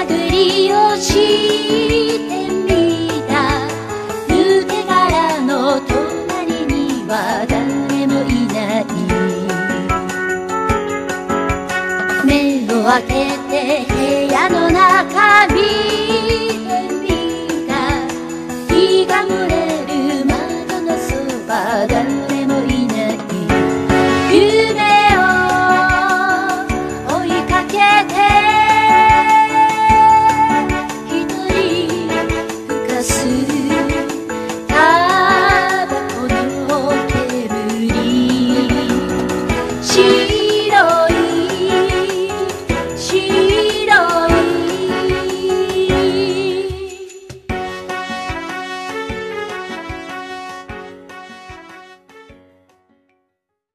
探りをしてみた。抜け殻の隣には誰もいない。目を開けて部屋の中